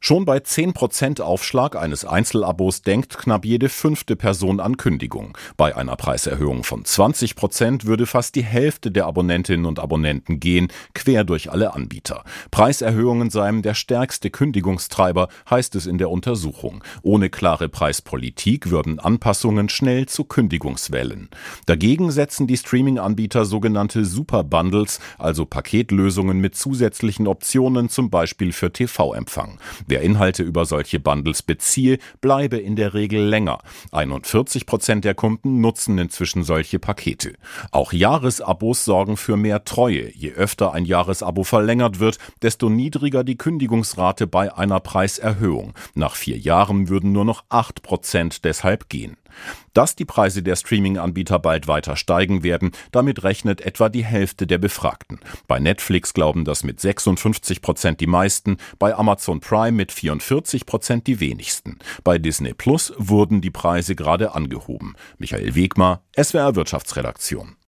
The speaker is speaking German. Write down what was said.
Schon bei 10% Aufschlag eines Einzelabos denkt knapp jede 5. Person an Kündigung. Bei einer Preiserhöhung von 20% würde fast die Hälfte der Abonnentinnen und Abonnenten gehen, quer durch alle Anbieter. Preiserhöhungen seien der stärkste Kündigungstreiber, heißt es in der Untersuchung. Ohne klare Preispolitik würden Anpassungen schnell zu Kündigungswellen. Dagegen setzen die Streaming-Anbieter sogenannte Super-Bundles, also Paketlösungen mit zusätzlichen Optionen, zum Beispiel für TV-Empfang. Wer Inhalte über solche Bundles beziehe, bleibe in der Regel länger. 41% der Kunden nutzen inzwischen solche Pakete. Auch Jahresabos sorgen für mehr Treue. Je öfter ein Jahresabo verlängert wird, desto niedriger die Kündigungsrate bei einer Preiserhöhung. Nach 4 Jahren würden nur noch 8% deshalb gehen. Dass die Preise der Streaming-Anbieter bald weiter steigen werden, damit rechnet etwa die Hälfte der Befragten. Bei Netflix glauben das mit 56% die meisten, bei Amazon Prime mit 44% die wenigsten. Bei Disney Plus wurden die Preise gerade angehoben. Michael Wegmar, SWR Wirtschaftsredaktion.